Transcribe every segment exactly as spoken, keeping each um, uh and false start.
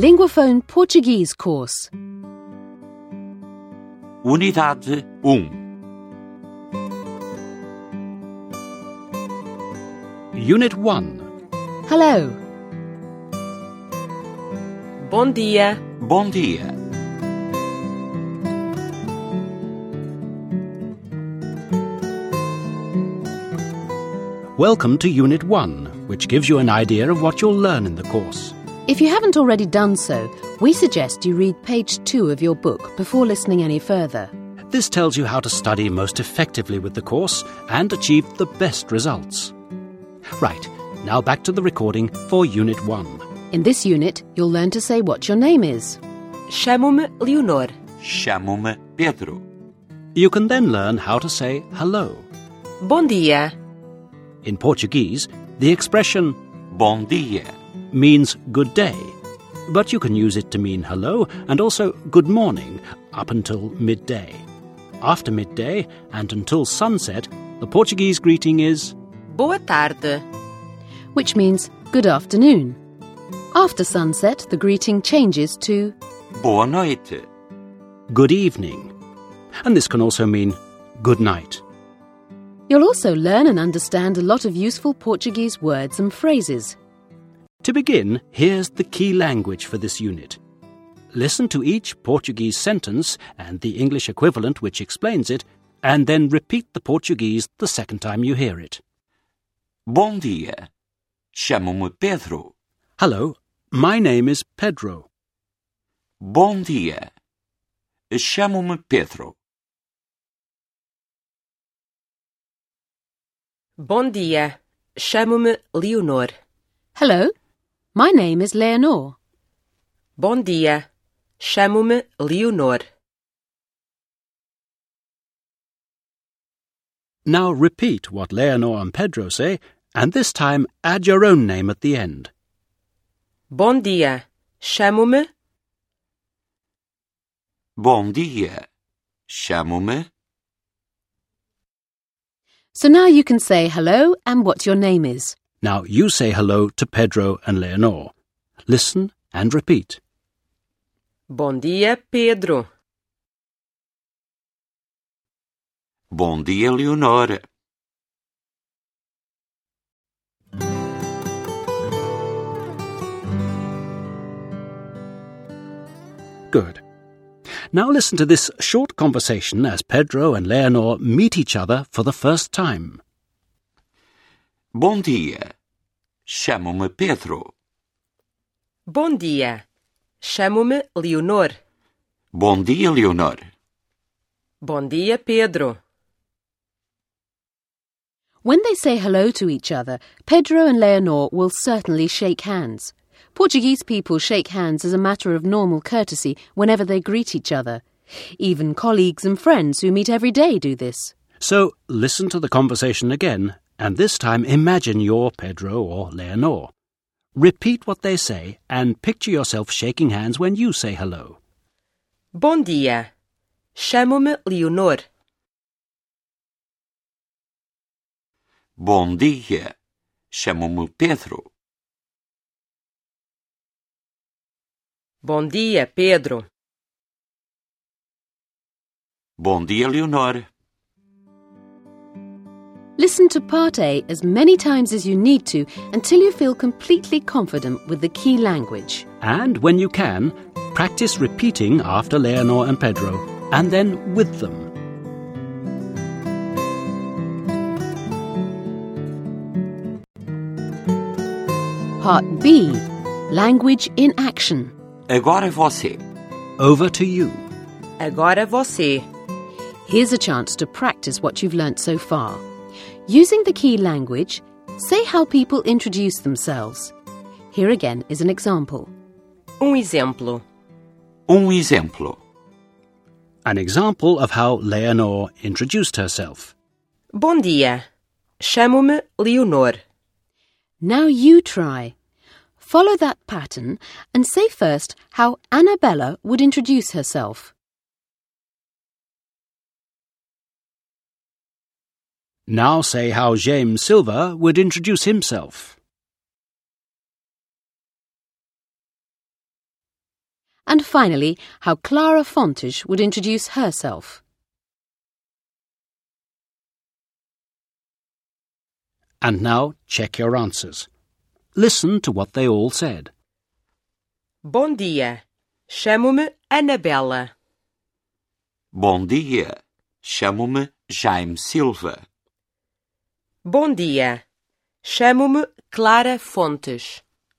Linguaphone Portuguese course. Unidade um. Unit one. Hello. Bom dia. Bom dia. Welcome to Unit one, which gives you an idea of what you'll learn in the course. If you haven't already done so, we suggest you read page two of your book before listening any further. This tells you how to study most effectively with the course and achieve the best results. Right, now back to the recording for Unit one. In this unit, you'll learn to say what your name is. Chamo-me Leonor. Chamo-me Pedro. You can then learn how to say hello. Bom dia. In Portuguese, the expression Bom dia. means good day, but you can use it to mean hello and also good morning up until midday. After midday and until sunset, the Portuguese greeting is Boa tarde. which means good afternoon. After sunset, the greeting changes to Boa noite. good evening, and this can also mean good night. You'll also learn and understand a lot of useful Portuguese words and phrases. To begin, here's the key language for this unit. Listen to each Portuguese sentence and the English equivalent which explains it, and then repeat the Portuguese the second time you hear it. Bom dia. Chamo-me Pedro. Hello, my name is Pedro. Bom dia. Chamo-me Pedro. Bom dia. Chamo-me Leonor. Hello, my name is Leonor. Bom dia. Chamo-me Leonor. Now repeat what Leonor and Pedro say, and this time add your own name at the end. Bom dia. Chamo-me. Bom dia. Chamo-me. So now you can say hello and what your name is. Now you say hello to Pedro and Leonor. Listen and repeat. Bom dia, Pedro. Bom dia, Leonor. Good. Now listen to this short conversation as Pedro and Leonor meet each other for the first time. Bom dia. Chamo-me Pedro. Bom dia. Chamo-me Leonor. Bom dia, Leonor. Bom dia, Pedro. When they say hello to each other, Pedro and Leonor will certainly shake hands. Portuguese people shake hands as a matter of normal courtesy whenever they greet each other. Even colleagues and friends who meet every day do this. So listen to the conversation again, and this time imagine you're Pedro or Leonor. Repeat what they say and picture yourself shaking hands when you say hello. Bom dia. Chamo-me Leonor. Bom dia. Chamo-me Pedro. Bom dia, Pedro. Bom dia, Leonor. Listen to part A as many times as you need to until you feel completely confident with the key language. And when you can, practice repeating after Leonor and Pedro, and then with them. Part B. Language in action. Agora é você. Over to you. Agora você. Here's a chance to practice what you've learnt so far. Using the key language, say how people introduce themselves. Here again is an example. Um exemplo. Um exemplo. An example of how Leonor introduced herself. Bom dia. Chamo-me Leonor. Now you try. Follow that pattern and say first how Annabella would introduce herself. Now say how James Silva would introduce himself. And finally, how Clara Fontes would introduce herself. And now check your answers. Listen to what they all said. Bom dia. Chamo-me Anabela. Bom dia. Chamo-me Jaime Silva. Bom dia. Chamo-me Clara Fontes.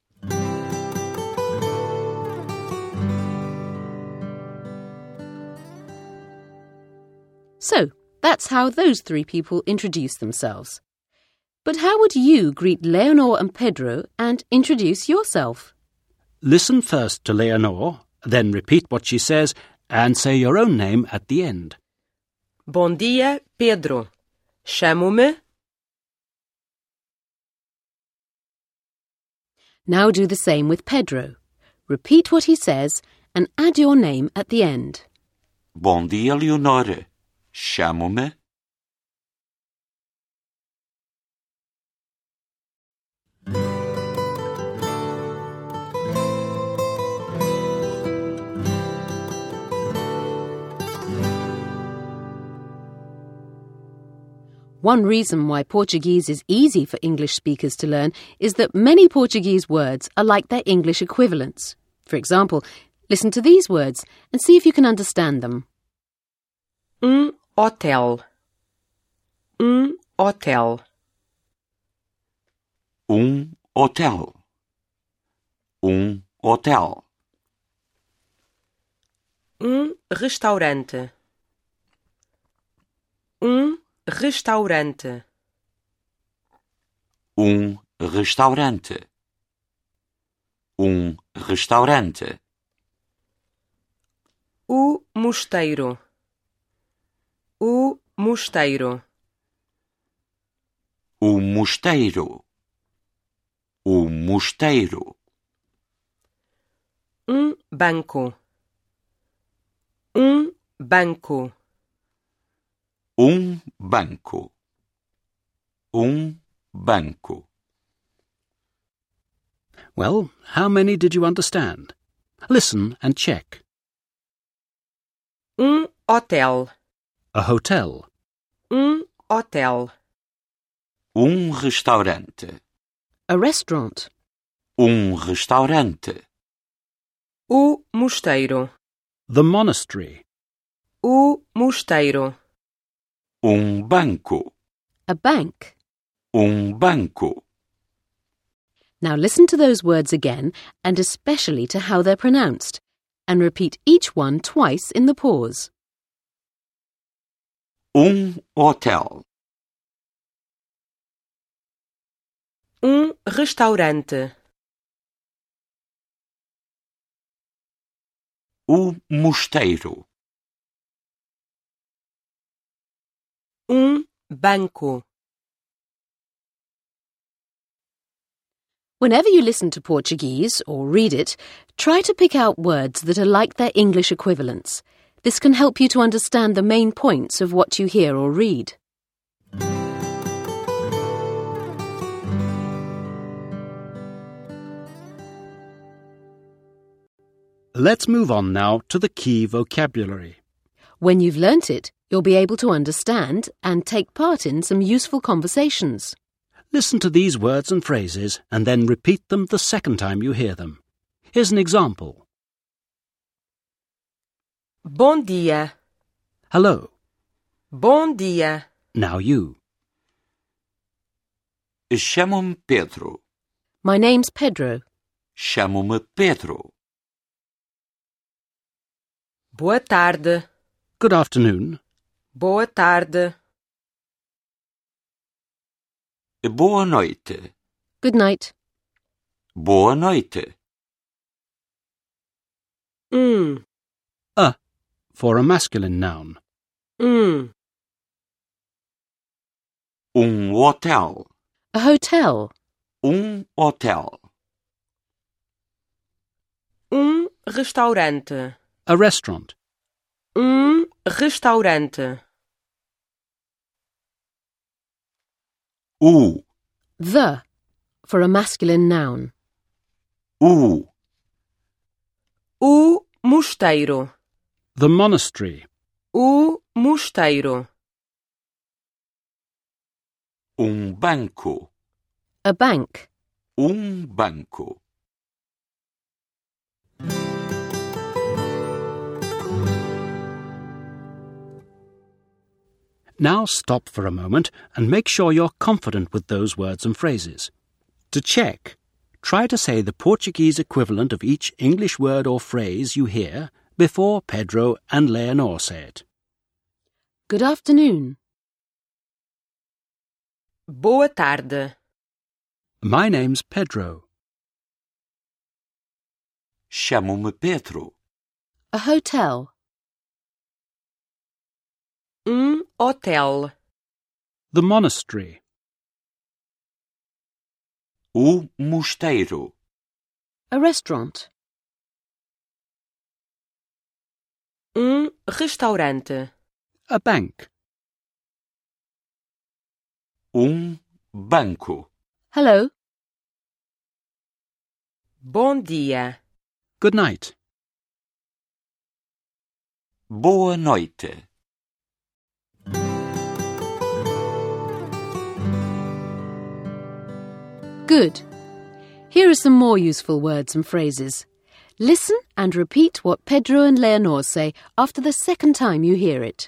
So, that's how those three people introduce themselves. But how would you greet Leonor and Pedro and introduce yourself? Listen first to Leonor, then repeat what she says and say your own name at the end. Bom dia, Pedro. Chamo-me... Now do the same with Pedro. Repeat what he says and add your name at the end. Bom dia, Leonor. Chamo-me... One reason why Portuguese is easy for English speakers to learn is that many Portuguese words are like their English equivalents. For example, listen to these words and see if you can understand them. Um hotel. Um hotel. Um hotel. Um hotel. Um restaurante. Um restaurante. Um restaurante. Um restaurante. O mosteiro. O mosteiro. O mosteiro. O mosteiro. Um banco. Um banco. Um banco. Um banco. Well, how many did you understand? Listen and check. Um hotel. A hotel. Um hotel. Um restaurante. A restaurant. Um restaurante. O mosteiro. The monastery. O mosteiro. Um banco. A bank. Um banco. Now listen to those words again and especially to how they're pronounced, and repeat each one twice in the pause. Um hotel. Um restaurante. O mosteiro. Um banco. Whenever you listen to Portuguese or read it, try to pick out words that are like their English equivalents. This can help you to understand the main points of what you hear or read. Let's move on now to the key vocabulary. When you've learnt it, you'll be able to understand and take part in some useful conversations. Listen to these words and phrases and then repeat them the second time you hear them. Here's an example. Bom dia. Hello. Bom dia. Now you. Chamo-me Pedro. My name's Pedro. Chamo-me Pedro. Boa tarde. Good afternoon. Boa tarde. Boa noite. Good night. Boa noite. Um. A for a masculine noun. Um. Um hotel. A hotel. Um hotel. Um restaurante. A restaurant. Um restaurante. O. The for a masculine noun. O. O mosteiro. The monastery. O mosteiro. Um banco. A bank. Um banco. Now stop for a moment and make sure you're confident with those words and phrases. To check, try to say the Portuguese equivalent of each English word or phrase you hear before Pedro and Leonor say it. Good afternoon. Boa tarde. My name's Pedro. Chamo-me Pedro. A hotel. Um hotel. The monastery. O mosteiro. A restaurant. Um restaurante. A bank. Um banco. Hello. Bom dia. Good night. Boa noite. Good. Here are some more useful words and phrases. Listen and repeat what Pedro and Leonor say after the second time you hear it.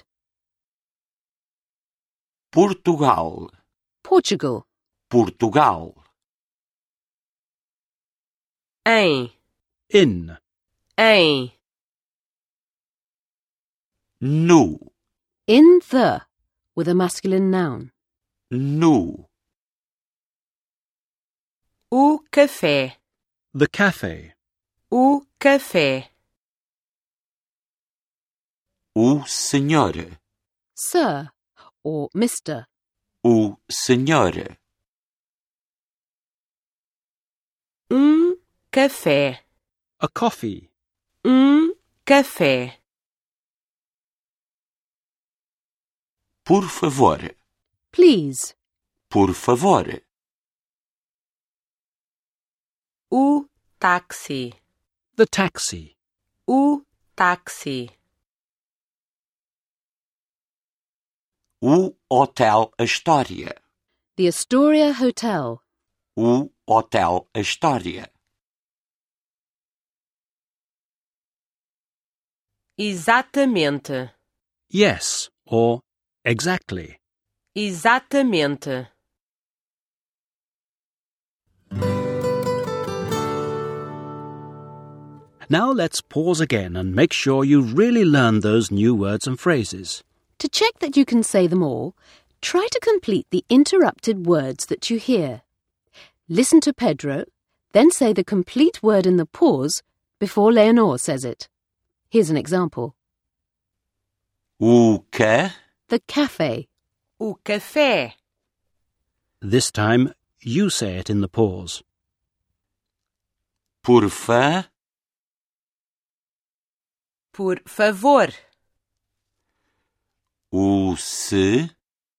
Portugal. Portugal. Portugal. Em. In. Em. No. In the, with a masculine noun. No. O café. The cafe. O café. O senhor. Sir, or Mister. O senhor. Um café. A coffee. Um café. Por favor. Please. Por favor. O táxi. The taxi. O táxi. O Hotel Astoria. The Astoria Hotel. O Hotel Astoria. Exatamente. Yes, or exactly. Exatamente. Now let's pause again and make sure you really learn those new words and phrases. To check that you can say them all, try to complete the interrupted words that you hear. Listen to Pedro, then say the complete word in the pause before Leonor says it. Here's an example. O que? The cafe. O café. This time, you say it in the pause. Por fa? Por favor. O se?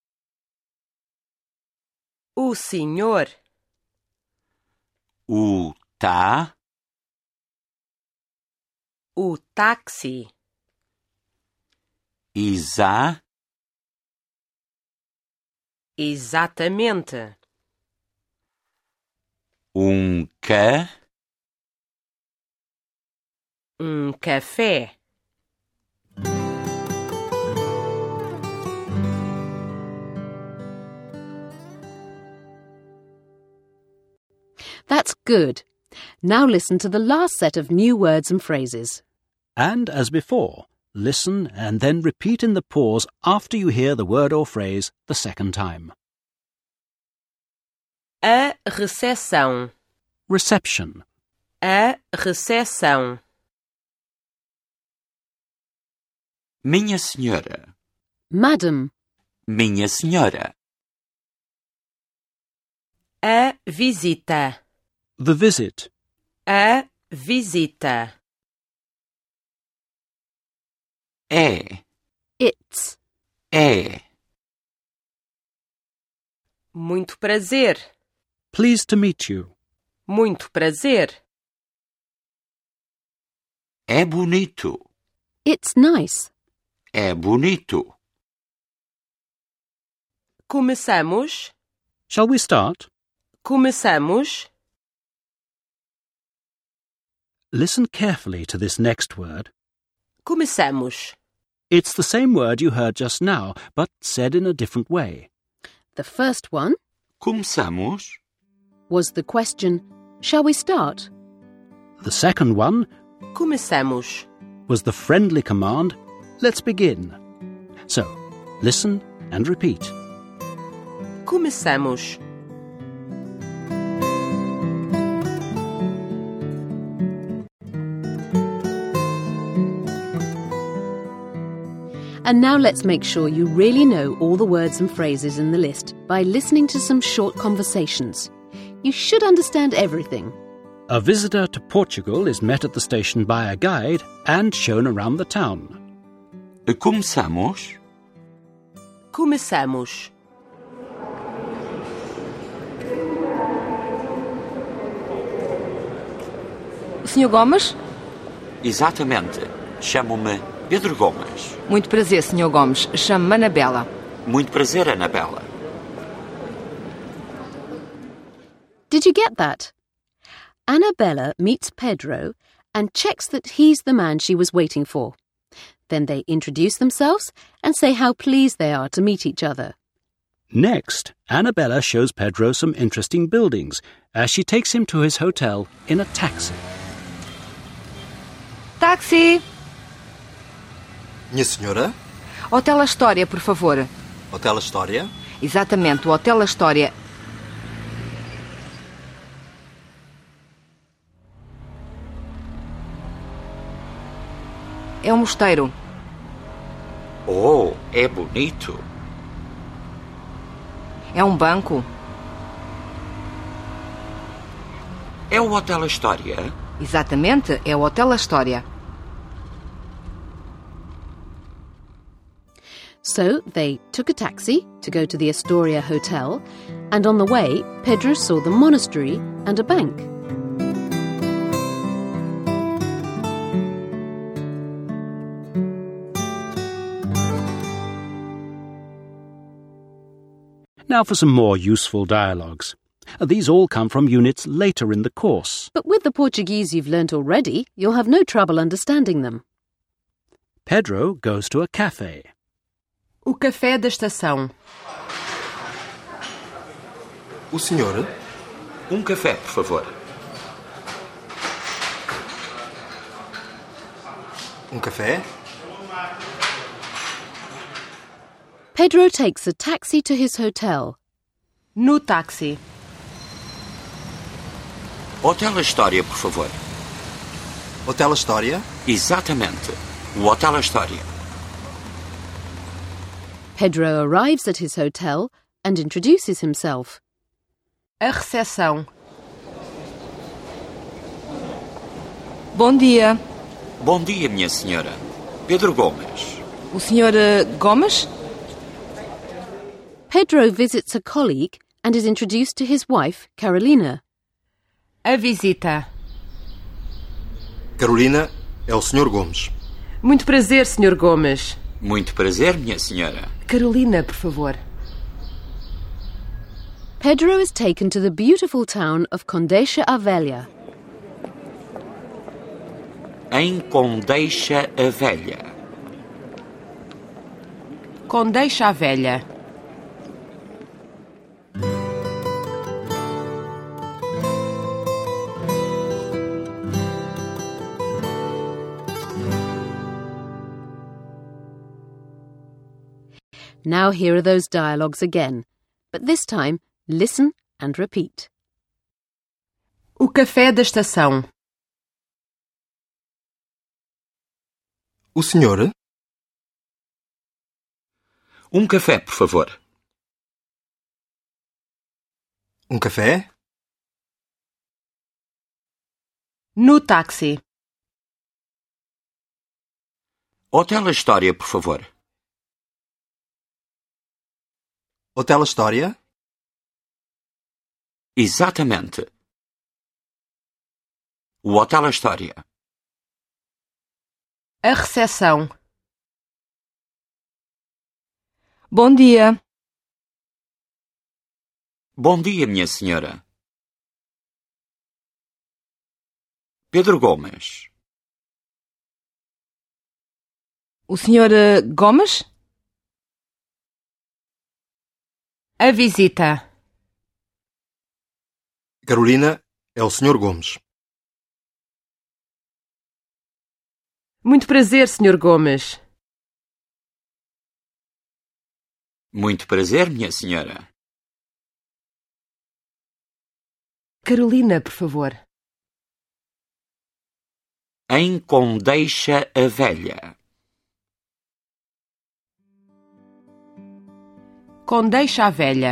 O senhor. O tá? O táxi. Isa? Exatamente. Um que? Um café. That's good. Now listen to the last set of new words and phrases. And as before, listen and then repeat in the pause after you hear the word or phrase the second time. A recepção. Reception. A recepção. Minha senhora. Madam. Minha senhora. A visita. The visit. A visita. É. It's. É. Muito prazer. Pleased to meet you. Muito prazer. É bonito. It's nice. É bonito. Começamos. Shall we start? Começamos. Listen carefully to this next word. Começamos. It's the same word you heard just now, but said in a different way. The first one Começamos. was the question, shall we start? The second one Começamos. was the friendly command, let's begin. So, listen and repeat. Começamos. And now let's make sure you really know all the words and phrases in the list by listening to some short conversations. You should understand everything. A visitor to Portugal is met at the station by a guide and shown around the town. Começamos. Começamos. senhor Gomes? Exatamente. Chamo-me Pedro Gomes. Muito prazer, senhor Gomes. Chamo-me Anabela. Muito prazer, Anabela. Did you get that? Annabella meets Pedro and checks that he's the man she was waiting for. Then they introduce themselves and say how pleased they are to meet each other. Next, Annabella shows Pedro some interesting buildings as she takes him to his hotel in a taxi. Táxi! Minha senhora, Hotel Astoria, por favor. Hotel Astoria. Exatamente, o Hotel Astoria. É um mosteiro. Oh, é bonito. É um banco. É o Hotel Astoria? Exatamente, é o Hotel Astoria. So they took a taxi to go to the Astoria Hotel, and on the way, Pedro saw the monastery and a bank. Now for some more useful dialogues. These all come from units later in the course. But with the Portuguese you've learnt already, you'll have no trouble understanding them. Pedro goes to a cafe. O café da estação. O senhor, Um café, por favor. um café. Pedro takes a taxi to his hotel. No táxi. Hotel Astoria, por favor. Hotel Astoria. Exatamente. O Hotel Astoria. Pedro arrives at his hotel and introduces himself. A recepção. Bom dia. Bom dia, minha senhora. Pedro Gomes. O senhor eh, Gomes? Pedro visits a colleague and is introduced to his wife, Carolina. A visita. Carolina, é o senhor Gomes. Muito prazer, senhor Gomes. Muito prazer, minha senhora. Carolina, por favor. Pedro is taken to the beautiful town of Condeixa a Velha. Em Condeixa a Velha. Condeixa a Velha. Now here are those dialogues again, but this time listen and repeat. O café da estação. O senhor, Um café, por favor. um café. No táxi. Hotel Astoria, por favor. Hotel Astoria. Exatamente. O Hotel Astoria. A recepção. Bom dia. Bom dia, minha senhora. Pedro Gomes. O senhor eh, Gomes? A visita. Carolina, é o senhor Gomes. Muito prazer, senhor Gomes. Muito prazer, minha senhora. Carolina, por favor. Em Condeixa a Velha. Condeixa a velha.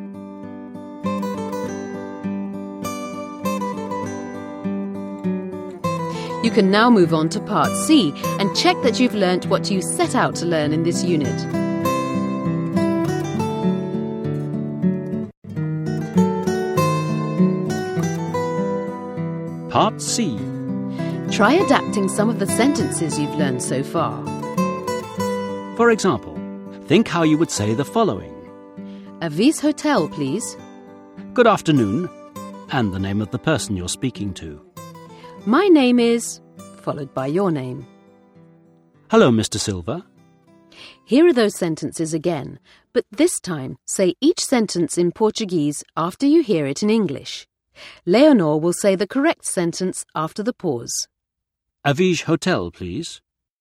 You can now move on to Part C and check that you've learnt what you set out to learn in this unit. Part C. Try adapting some of the sentences you've learned so far. For example, think how you would say the following. Avis Hotel, please. Good afternoon, and the name of the person you're speaking to. My name is... followed by your name. Hello, Mister Silva. Here are those sentences again, but this time say each sentence in Portuguese after you hear it in English. Leonor will say the correct sentence after the pause. Avis Hotel, please.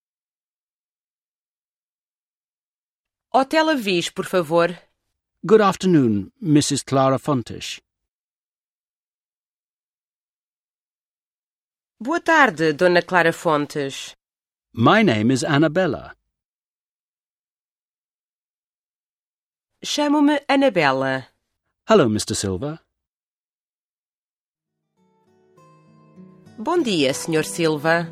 Hotel Avis, por favor. Good afternoon, Missus Clara Fontes. Boa tarde, Dona Clara Fontes. My name is Annabella. Chamo-me Anabela. Hello, Mister Silva. Bom dia, senhor Silva.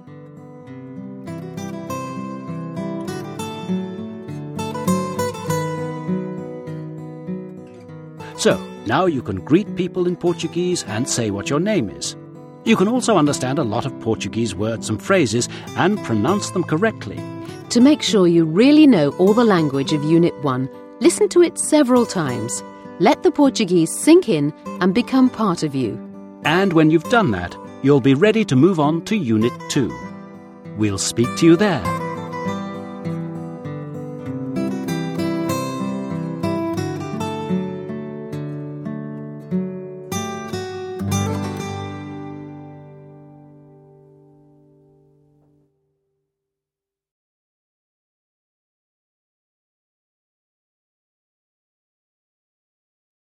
So, now you can greet people in Portuguese and say what your name is. You can also understand a lot of Portuguese words and phrases and pronounce them correctly. To make sure you really know all the language of Unit one, listen to it several times. Let the Portuguese sink in and become part of you. And when you've done that, you'll be ready to move on to Unit two. We'll speak to you there.